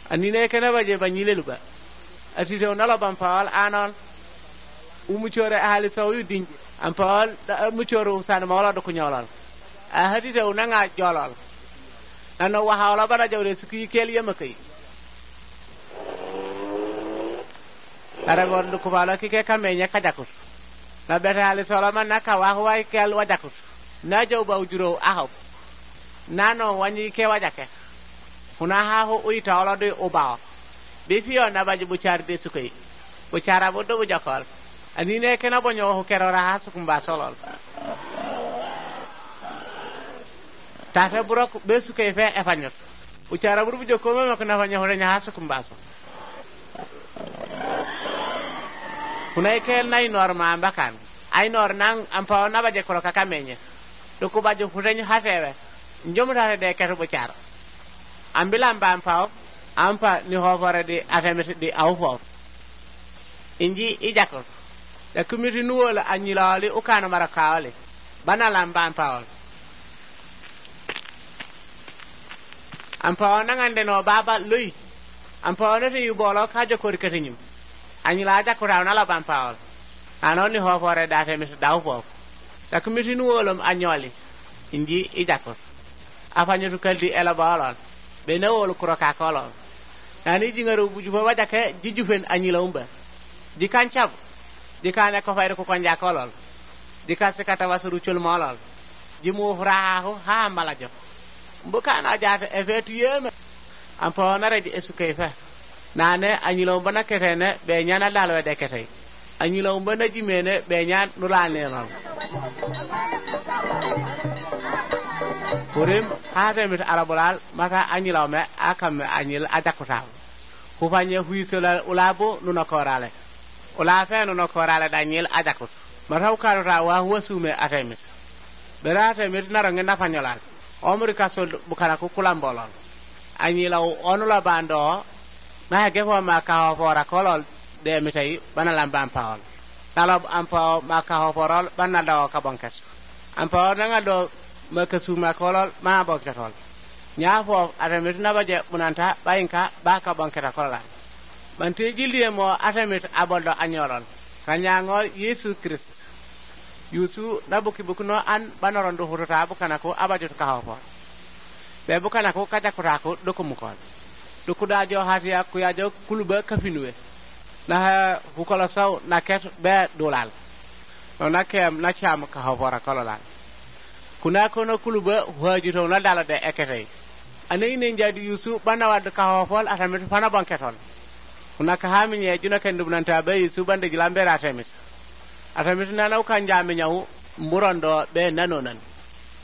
anine kana baje banyile luba atite onala ban faal anon umuchore ahli sawu dinji am faal muchoro san mawla do ko nyawlal a hadite onanga jolal nano wa hawla bana jawre siki kel yemakay ara bordu ko bala kike kamenya kajakut na beta ali solama naka wa way kel wajakut na jaw baw juro ahab nano wani ke wajake kuna ha ho uita ola de oba be fiyo na baji bu char be sukay bu chara bo do bu jakol ani ne kena bonyo ho kerora ha sukumba solol tata burok be sukay fe e fanyot bu chara bu jokko me ko na fanyo ho nya ha sukumba so kuna kel nay norma mbakan ay nor nang ampa na baje ko ka menye do ko baje hurenyo hatewe njomrare de keto bo char ambilam bam paw ampa ni hofore di atemete di awfo inji ijakor da kumiti nuwola anyilali ukana marakawale banalam bam paw ampa nangande no baba lui ampa no te yubolo ka jokor ketinyim anyila jakora na la bam paw anoni hofore da atemete da awfo da kumiti nuwolom anyoli inji ijakor afanyo kaldi ela balal be nawol kuroka kolon nani jingaru bujuba wajake jijufen anyila umba dikanchab dikane ko fayre ko konja kolol dikase kata wasuru chul molol jimu furahu ha malajo mbukana jata effet yeme ampo na reji esukay fa nane anyila umba naketene be nyana dalwe dekete anyila umba na jimene be nyan nulane non Purim hade mit arabolal maka anyila me akam anyil ajakuta ku fanye huisola ulabo nuna korale ula fe nuna korale danyil ajakut mataw karota wa wasume atemit berate mit narange nafanyolal omri kasol bukara ku kulambolol anyila onula bando ma gefo maka hofora kolol de mitay banalam bam paol nalob ampa maka hoforol banado ka bonket ampa nanga do maka suma kolol ma bonketol nyafo atamit na baje munanta bayinka baka bonketa kolol bante jilliye mo atamit abodo anyolol kanyangol Yesu Christ yusu nabuki bukuno an banorondo hurata bukana ko abajo ka hofo be bukana ko kaja kurako dokumukol dokuda jo hatiya ku yajo kuluba kafinwe na bukola saw na ket be dolal no nakem na cham ka hofora kololal kuna kono kuluba wajito na dala de ekete anay ne njadi yusu bana wad ka hofol atamit fana banketol kuna ka haminye juna ken dubnanta be yusu bande gilambera atamit na naw kan jami nyaw mburondo be nanonan